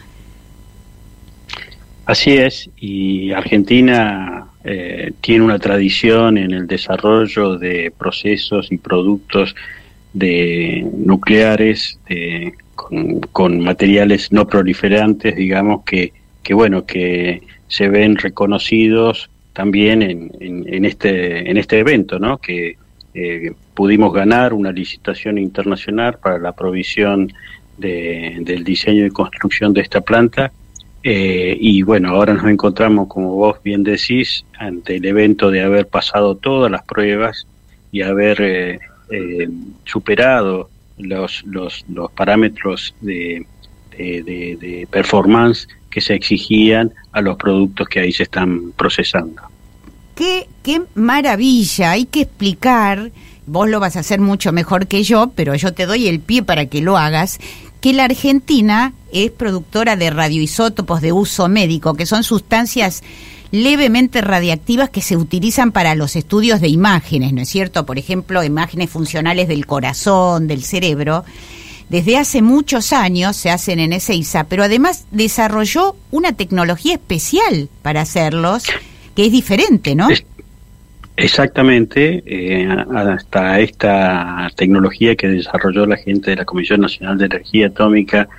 Así es, y Argentina eh, tiene una tradición en el desarrollo de procesos y productos de nucleares de, con, con materiales no proliferantes, digamos, que, que bueno, que se ven reconocidos también en, en, en este en este evento, ¿no? Que eh, pudimos ganar una licitación internacional para la provisión de, del diseño y construcción de esta planta, eh, y bueno, ahora nos encontramos, como vos bien decís, ante el evento de haber pasado todas las pruebas y haber eh, Eh, superado los, los, los parámetros de, de, de, de performance que se exigían a los productos que ahí se están procesando. Qué, qué maravilla, hay que explicar, vos lo vas a hacer mucho mejor que yo, pero yo te doy el pie para que lo hagas, que la Argentina es productora de radioisótopos de uso médico, que son sustancias levemente radiactivas que se utilizan para los estudios de imágenes, ¿no es cierto? Por ejemplo, imágenes funcionales del corazón, del cerebro. Desde hace muchos años se hacen en Ezeiza, pero además desarrolló una tecnología especial para hacerlos, que es diferente, ¿no? Es, exactamente, eh, hasta esta tecnología que desarrolló la gente de la Comisión Nacional de Energía Atómica,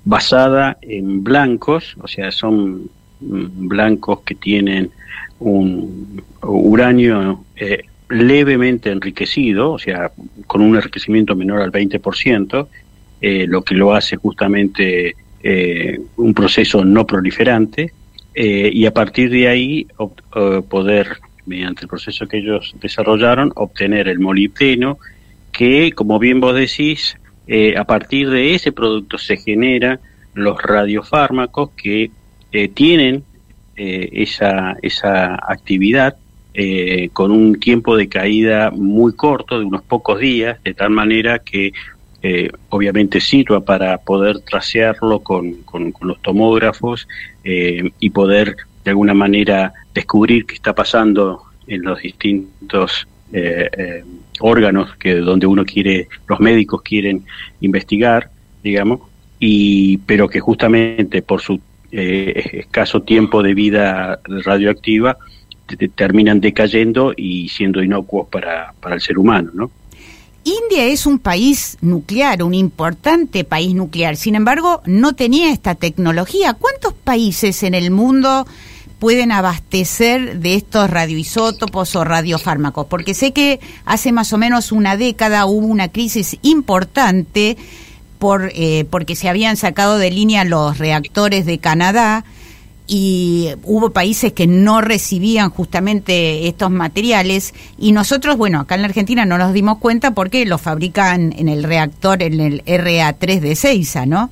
basada en blancos, o sea, son blancos que tienen un uranio eh, levemente enriquecido, o sea, con un enriquecimiento menor al veinte por ciento, eh, lo que lo hace justamente eh, un proceso no proliferante, eh, y a partir de ahí op- uh, poder, mediante el proceso que ellos desarrollaron, obtener el molibdeno, que, como bien vos decís, eh, a partir de ese producto se generan los radiofármacos que eh, tienen eh, esa, esa actividad eh, con un tiempo de caída muy corto, de unos pocos días, de tal manera que eh, obviamente sirva para poder trasearlo con, con, con los tomógrafos eh, y poder de alguna manera descubrir qué está pasando en los distintos eh, eh, órganos que donde uno quiere, los médicos quieren investigar, digamos, y pero que justamente por su eh, escaso tiempo de vida radioactiva te, terminan decayendo y siendo inocuos para, para el ser humano, ¿no? India es un país nuclear, un importante país nuclear, sin embargo no tenía esta tecnología. ¿Cuántos países en el mundo pueden abastecer de estos radioisótopos o radiofármacos? Porque sé que hace más o menos una década hubo una crisis importante por eh, porque se habían sacado de línea los reactores de Canadá y hubo países que no recibían justamente estos materiales, y nosotros, bueno, acá en la Argentina no nos dimos cuenta porque los fabrican en el reactor, en el R A tres de Ezeiza, ¿no?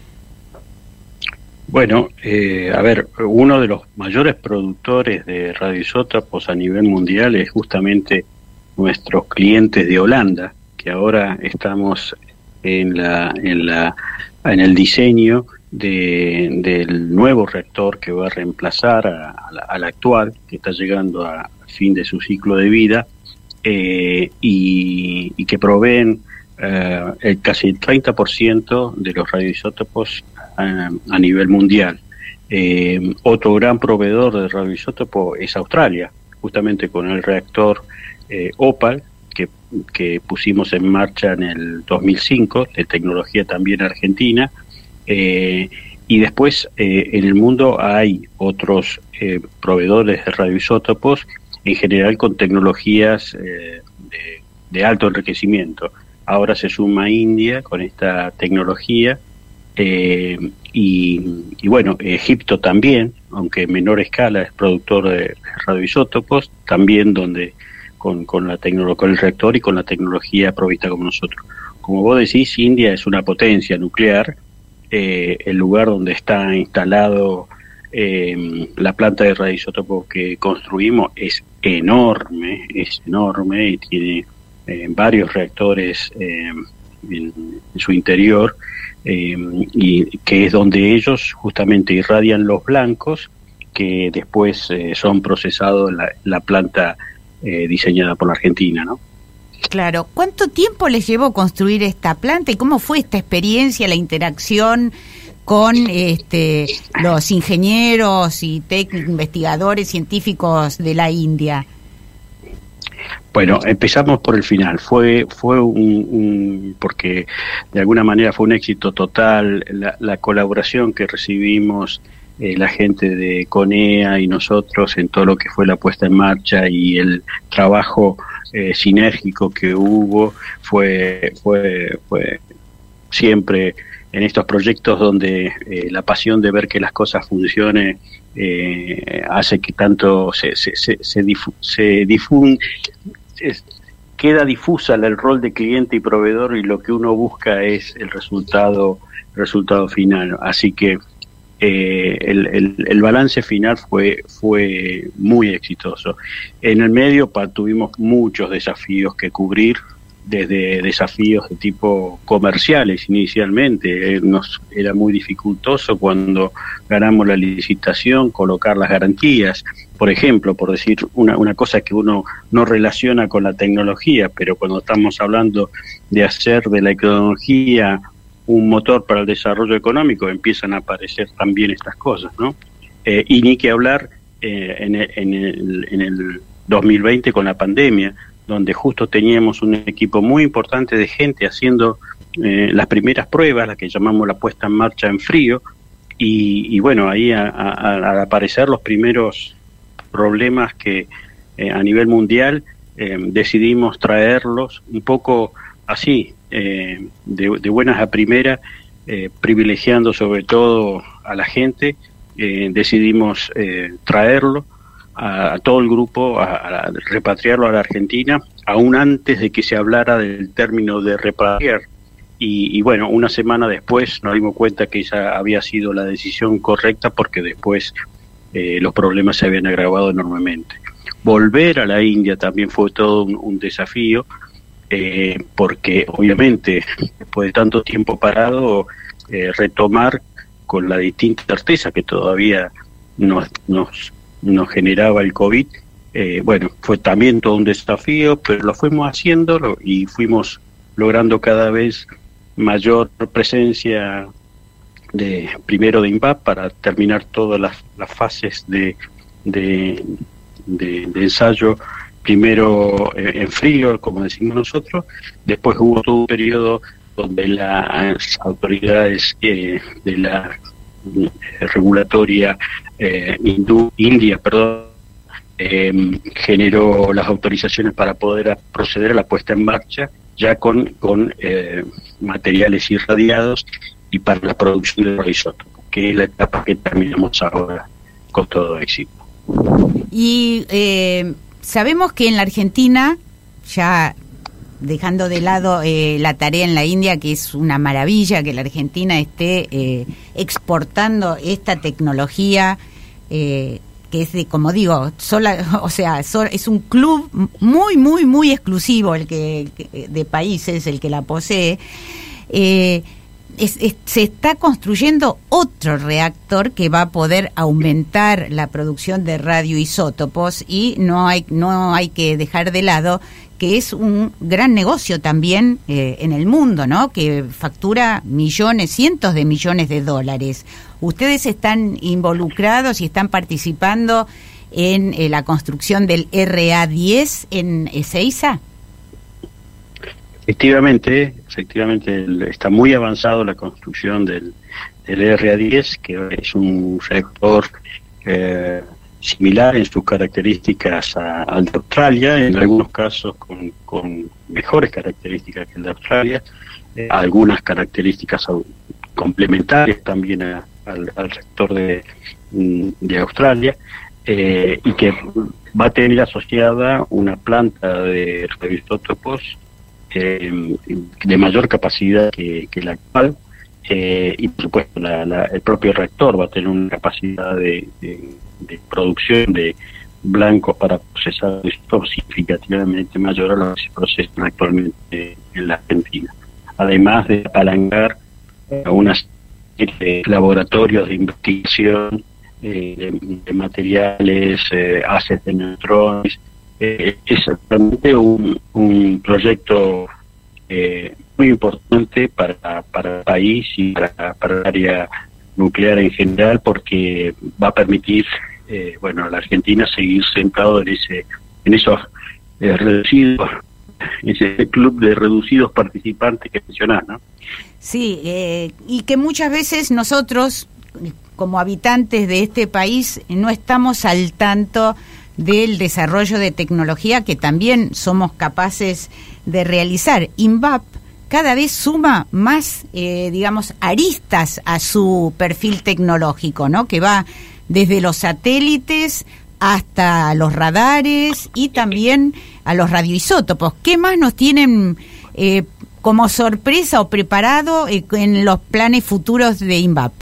Bueno, eh, a ver, uno de los mayores productores de radioisótopos a nivel mundial es justamente nuestros clientes de Holanda, que ahora estamos en la en la en el diseño de del nuevo reactor que va a reemplazar a, a la, al actual, que está llegando a fin de su ciclo de vida, eh, y, y que proveen eh, el casi el treinta por ciento de los radioisótopos a, a nivel mundial. Eh, otro gran proveedor de radioisótopos es Australia, justamente con el reactor eh, OPAL, que, que pusimos en marcha en el dos mil cinco, de tecnología también argentina. Eh, y después eh, en el mundo hay otros eh, proveedores de radioisótopos, en general con tecnologías eh, de, de alto enriquecimiento. Ahora se suma India con esta tecnología, eh, y, y bueno, Egipto también, aunque en menor escala, es productor de radioisótopos, también donde con, con, la tecno- con el reactor y con la tecnología provista como nosotros. Como vos decís, India es una potencia nuclear. Eh, el lugar donde está instalado eh, la planta de radioisótopos que construimos es enorme, es enorme y tiene eh, varios reactores eh, en, en su interior, eh, y que es donde ellos justamente irradian los blancos que después eh, son procesados en la, la planta eh, diseñada por la Argentina, ¿no? Claro. ¿Cuánto tiempo les llevó construir esta planta y cómo fue esta experiencia, la interacción con este, los ingenieros y técnicos, investigadores, científicos de la India? Bueno, empezamos por el final. Fue fue un, un porque de alguna manera fue un éxito total la, la colaboración que recibimos eh, la gente de CONEA y nosotros en todo lo que fue la puesta en marcha y el trabajo Eh, sinérgico que hubo. Fue fue fue siempre en estos proyectos donde eh, la pasión de ver que las cosas funcionen eh, hace que tanto se se se, se, difu- se difun es, queda difusa el rol de cliente y proveedor, y lo que uno busca es el resultado resultado final. Así que Eh, el, el, el balance final fue fue muy exitoso. En el medio pa, tuvimos muchos desafíos que cubrir, desde desafíos de tipo comerciales inicialmente. Eh, nos era muy dificultoso cuando ganamos la licitación colocar las garantías, por ejemplo, por decir una, una cosa que uno no relaciona con la tecnología, pero cuando estamos hablando de hacer de la tecnología un motor para el desarrollo económico, empiezan a aparecer también estas cosas, ¿no? Eh, y ni que hablar eh, en, el, en, el, en el dos mil veinte con la pandemia, donde justo teníamos un equipo muy importante de gente haciendo eh, las primeras pruebas, las que llamamos la puesta en marcha en frío, y, y bueno, ahí a, a, al aparecer los primeros problemas que eh, a nivel mundial eh, decidimos traerlos un poco así, eh, de, de buenas a primeras, eh, privilegiando sobre todo a la gente, eh, decidimos eh, traerlo a, a todo el grupo, a, a repatriarlo a la Argentina, aún antes de que se hablara del término de repatriar. Y, y bueno, una semana después nos dimos cuenta que esa había sido la decisión correcta, porque después eh, los problemas se habían agravado enormemente. Volver a la India también fue todo un, un desafío, eh, porque obviamente después de tanto tiempo parado, eh, retomar con la distinta certeza que todavía nos, nos, nos generaba el COVID, eh, bueno, fue también todo un desafío, pero lo fuimos haciendo y fuimos logrando cada vez mayor presencia de primero de INVAP para terminar todas las, las fases de, de, de, de ensayo, primero en frío, como decimos nosotros. Después hubo todo un periodo donde las autoridades eh, de la eh, regulatoria eh, hindú, India, perdón, eh, generó las autorizaciones para poder proceder a la puesta en marcha, ya con, con eh, materiales irradiados y para la producción de los isótopos, que es la etapa que terminamos ahora con todo éxito. Y eh, sabemos que en la Argentina, ya dejando de lado eh, la tarea en la India, que es una maravilla que la Argentina esté eh, exportando esta tecnología, eh, que es de, como digo, sola, o sea, so, es un club muy, muy, muy exclusivo el que, de países, el que la posee. Eh, es, es, se está construyendo otro reactor que va a poder aumentar la producción de radioisótopos, y no hay, no hay que dejar de lado que es un gran negocio también eh, en el mundo, ¿no? Que factura millones, cientos de millones de dólares. ¿Ustedes están involucrados y están participando en eh, la construcción del R A diez en Ezeiza? Efectivamente, efectivamente está muy avanzado la construcción del, del R A diez, que es un reactor eh, similar en sus características a, al de Australia, en algunos casos con, con mejores características que el de Australia, eh, algunas características complementarias también a, al, al reactor de, de Australia, eh, y que va a tener asociada una planta de radioisótopos eh, de mayor capacidad que, que la actual, eh, y por supuesto la, la, el propio reactor va a tener una capacidad de, de de producción de blancos para procesar isótopos significativamente mayor a lo que se procesan actualmente en la Argentina. Además de apalancar a una serie de laboratorios de investigación eh, de, de materiales, eh, haces de neutrones, eh, es realmente un, un proyecto eh, muy importante para, para el país y para, para el área nuclear en general, porque va a permitir Eh, bueno, a la Argentina seguir sentado en ese, en esos eh, reducidos, ese club de reducidos participantes que mencionás, ¿no? Sí, eh, y que muchas veces nosotros, como habitantes de este país, no estamos al tanto del desarrollo de tecnología que también somos capaces de realizar. INVAP cada vez suma más, eh, digamos, aristas a su perfil tecnológico, ¿no? Que va desde los satélites hasta los radares y también a los radioisótopos. ¿Qué más nos tienen eh, como sorpresa o preparado eh, en los planes futuros de INVAP?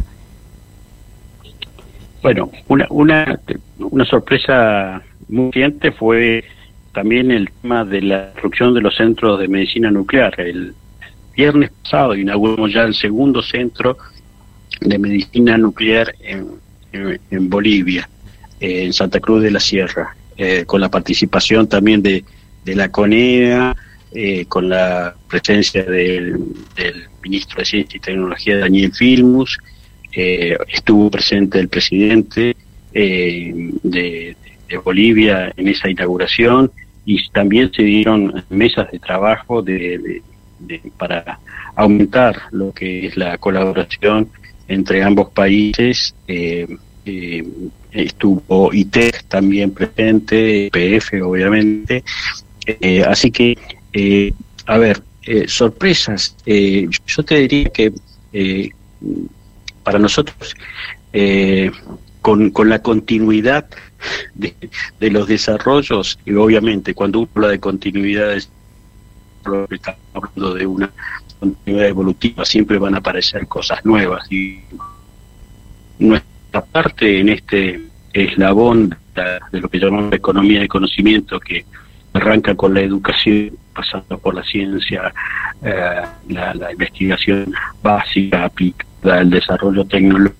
Bueno, una, una, una sorpresa muy reciente fue también el tema de la construcción de los centros de medicina nuclear. El viernes pasado inauguramos ya el segundo centro de medicina nuclear en En, en Bolivia, eh, en Santa Cruz de la Sierra, eh, con la participación también de, de la CONEA, eh, con la presencia del, del ministro de Ciencia y Tecnología, Daniel Filmus, eh, estuvo presente el presidente eh, de, de Bolivia en esa inauguración, y también se dieron mesas de trabajo de, de, de, para aumentar lo que es la colaboración entre ambos países. Eh, eh, estuvo I T E C también presente, P F obviamente, eh, así que, eh, a ver, eh, sorpresas, eh, yo te diría que eh, para nosotros, eh, con, con la continuidad de, de los desarrollos, y obviamente cuando uno habla de continuidad, estamos hablando de una continuidad evolutiva, siempre van a aparecer cosas nuevas, y nuestra parte en este eslabón de lo que llamamos economía de conocimiento, que arranca con la educación, pasando por la ciencia, eh, la, la investigación básica aplicada al desarrollo tecnológico.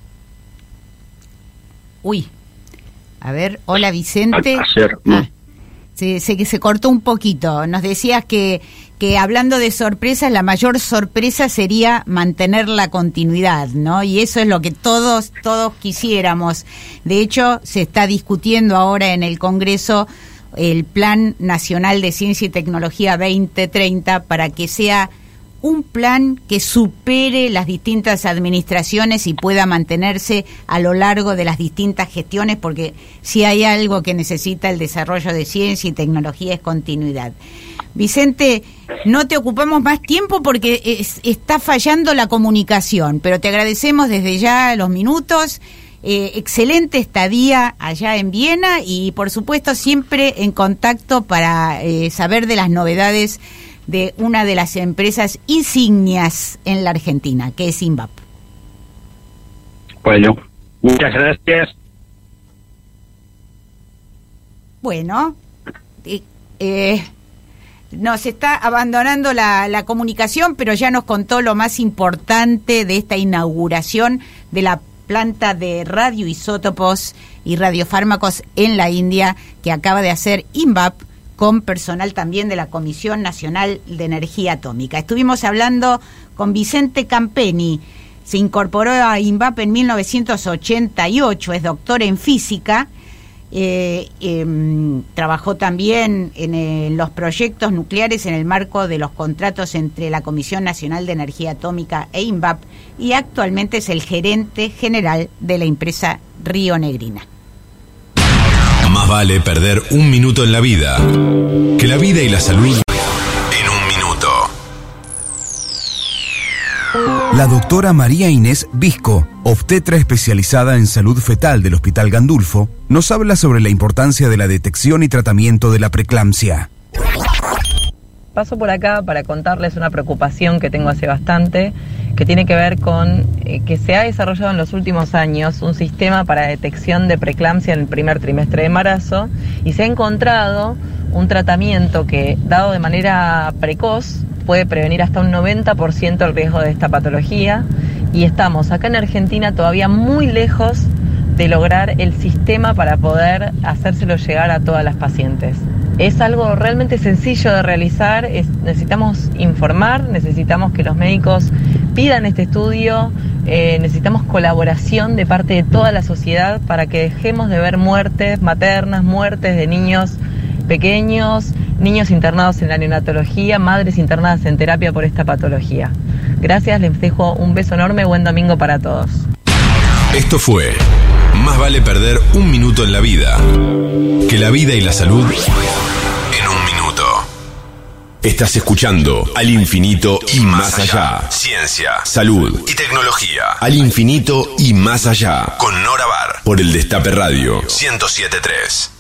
Uy, a ver, hola Vicente. Hacer, ah, sé, sé que se cortó un poquito. Nos decías que, que hablando de sorpresas, la mayor sorpresa sería mantener la continuidad, ¿no? Y eso es lo que todos, todos quisiéramos. De hecho, se está discutiendo ahora en el Congreso el Plan Nacional de Ciencia y Tecnología veinte treinta para que sea un plan que supere las distintas administraciones y pueda mantenerse a lo largo de las distintas gestiones, porque si hay algo que necesita el desarrollo de ciencia y tecnología es continuidad. Vicente, no te ocupamos más tiempo porque es, está fallando la comunicación, pero te agradecemos desde ya los minutos. Eh, excelente estadía allá en Viena y por supuesto siempre en contacto para eh, saber de las novedades de una de las empresas insignias en la Argentina, que es INVAP. Bueno, muchas gracias. Bueno, eh, eh, nos está abandonando la, la comunicación, pero ya nos contó lo más importante de esta inauguración de la planta de radioisótopos y radiofármacos en la India que acaba de hacer INVAP, con personal también de la Comisión Nacional de Energía Atómica. Estuvimos hablando con Vicente Campeni, se incorporó a INVAP en mil novecientos ochenta y ocho, es doctor en física, eh, eh, trabajó también en, en los proyectos nucleares en el marco de los contratos entre la Comisión Nacional de Energía Atómica e INVAP y actualmente es el gerente general de la empresa Río Negrina. Más vale perder un minuto en la vida que la vida y la salud en un minuto. La doctora María Inés Visco, obstetra especializada en salud fetal del Hospital Gandulfo, nos habla sobre la importancia de la detección y tratamiento de la preeclampsia. Paso por acá para contarles una preocupación que tengo hace bastante, que tiene que ver con eh, que se ha desarrollado en los últimos años un sistema para detección de preeclampsia en el primer trimestre de embarazo y se ha encontrado un tratamiento que, dado de manera precoz, puede prevenir hasta un noventa por ciento el riesgo de esta patología, y estamos acá en Argentina todavía muy lejos de lograr el sistema para poder hacérselo llegar a todas las pacientes. Es algo realmente sencillo de realizar, es, necesitamos informar, necesitamos que los médicos pidan este estudio, eh, necesitamos colaboración de parte de toda la sociedad para que dejemos de ver muertes maternas, muertes de niños pequeños, niños internados en la neonatología, madres internadas en terapia por esta patología. Gracias, les dejo un beso enorme, buen domingo para todos. Esto fue Más vale perder un minuto en la vida que la vida y la salud en un minuto. Estás escuchando Al Infinito y Más Allá. Ciencia, salud y tecnología. Al Infinito y Más Allá. Con Nora Bar. Por el Destape Radio ciento siete punto tres.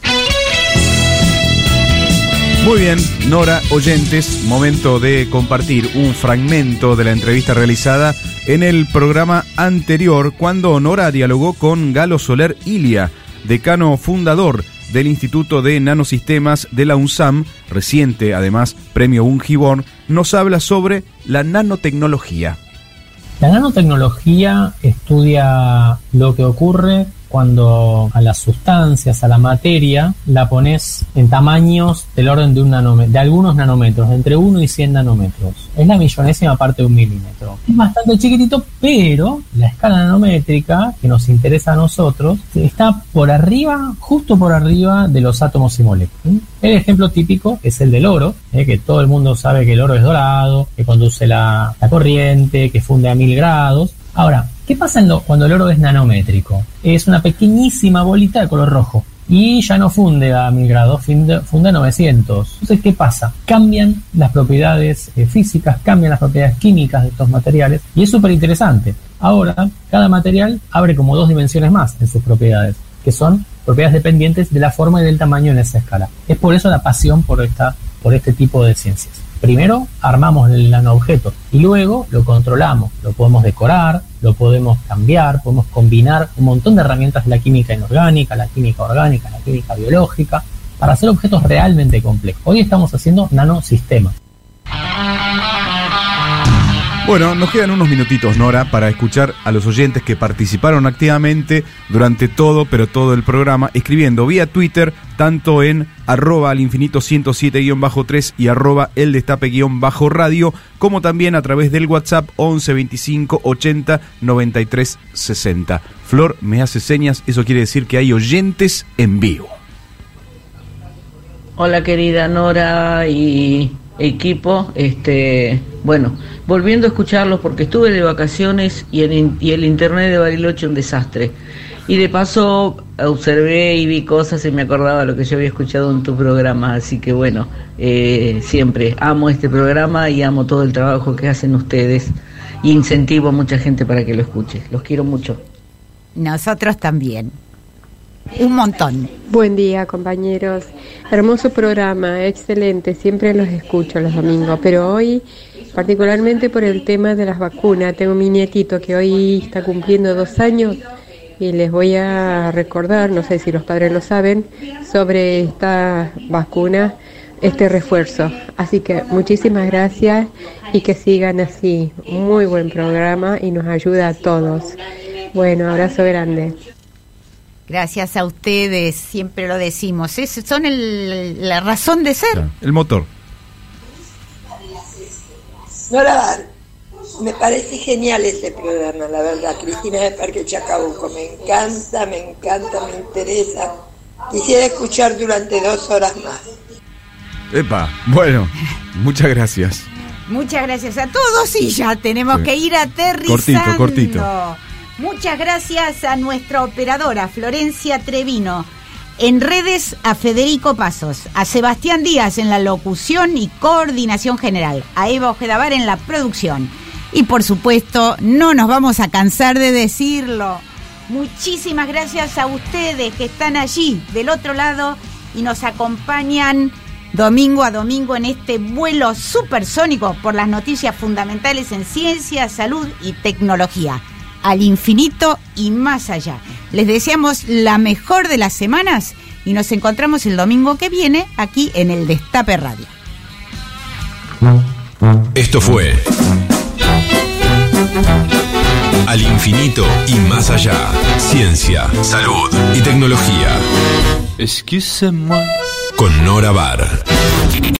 Muy bien, Nora, oyentes, momento de compartir un fragmento de la entrevista realizada en el programa anterior, cuando Nora dialogó con Galo Soler Ilia, decano fundador del Instituto de Nanosistemas de la UNSAM, reciente además premio Ungibor, nos habla sobre la nanotecnología. La nanotecnología estudia lo que ocurre cuando a las sustancias, a la materia, la pones en tamaños del orden de un nanómetro, de algunos nanómetros, entre uno y cien nanómetros. Es la millonésima parte de un milímetro. Es bastante chiquitito, pero la escala nanométrica que nos interesa a nosotros está por arriba, justo por arriba de los átomos y moléculas. El ejemplo típico es el del oro, eh, que todo el mundo sabe que el oro es dorado, que conduce la, la corriente, que funde a mil grados. Ahora, ¿qué pasa en lo, cuando el oro es nanométrico? Es una pequeñísima bolita de color rojo y ya no funde a mil grados, funde, funde a novecientos. Entonces, ¿qué pasa? Cambian las propiedades eh, físicas, cambian las propiedades químicas de estos materiales y es súper interesante. Ahora, cada material abre como dos dimensiones más en sus propiedades, que son propiedades dependientes de la forma y del tamaño en esa escala. Es por eso la pasión por, esta, por este tipo de ciencias. Primero armamos el nanoobjeto y luego lo controlamos, lo podemos decorar, lo podemos cambiar, podemos combinar un montón de herramientas de la química inorgánica, la química orgánica, la química biológica, para hacer objetos realmente complejos. Hoy estamos haciendo nanosistemas. Bueno, nos quedan unos minutitos, Nora, para escuchar a los oyentes que participaron activamente durante todo, pero todo el programa, escribiendo vía Twitter, tanto en arroba al infinito ciento siete guión bajo tres y arroba el destape guión bajo radio, como también a través del WhatsApp once veinticinco ochenta noventa y tres sesenta. Flor me hace señas, eso quiere decir que hay oyentes en vivo. Hola querida Nora y equipo, este, bueno, volviendo a escucharlos porque estuve de vacaciones y el, y el internet de Bariloche un desastre. Y de paso observé y vi cosas y me acordaba lo que yo había escuchado en tu programa, así que bueno, eh, siempre amo este programa y amo todo el trabajo que hacen ustedes y incentivo a mucha gente para que lo escuche. Los quiero mucho. Nosotros también. Un montón. Buen día, compañeros. Hermoso programa, excelente. Siempre los escucho los domingos, pero hoy, particularmente por el tema de las vacunas, tengo mi nietito que hoy está cumpliendo dos años y les voy a recordar, no sé si los padres lo saben, sobre esta vacuna, este refuerzo. Así que muchísimas gracias y que sigan así. Muy buen programa y nos ayuda a todos. Bueno, abrazo grande. Gracias a ustedes, siempre lo decimos, es, son el, la razón de ser. El motor. Nora, me parece genial este programa, la verdad. Cristina de Parque Chacabuco, me encanta, me encanta, me interesa. Quisiera escuchar durante dos horas más. Epa, bueno, muchas gracias. Muchas gracias a todos y ya tenemos sí. que ir aterrizando. Cortito, cortito. Muchas gracias a nuestra operadora Florencia Trevino, en redes a Federico Pasos, a Sebastián Díaz en la locución y coordinación general, a Eva Ojedavar en la producción y por supuesto no nos vamos a cansar de decirlo, muchísimas gracias a ustedes que están allí del otro lado y nos acompañan domingo a domingo en este vuelo supersónico por las noticias fundamentales en ciencia, salud y tecnología. Al infinito y más allá. Les deseamos la mejor de las semanas y nos encontramos el domingo que viene aquí en el Destape Radio. Esto fue Al infinito y más allá. Ciencia, salud y tecnología. Excusez-moi. Con Nora Bar.